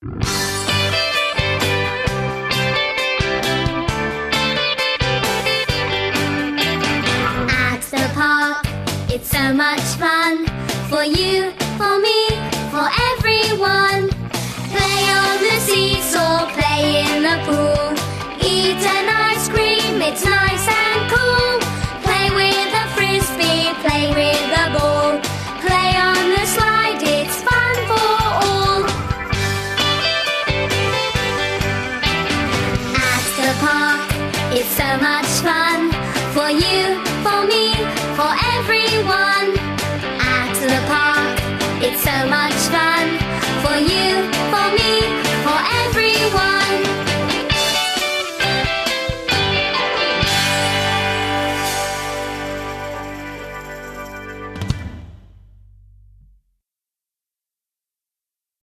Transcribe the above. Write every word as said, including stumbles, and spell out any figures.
At the park, it's so much fun. For you, for me, for everyone. Play on the seesaw, play in the pool. Eat an ice cream, it's nice and cool. Play with a frisbee, play with a ball. Play on the slide, it's fun for all. At the park, it's so much fun. For you, for me, for everyone. At the park, it's so much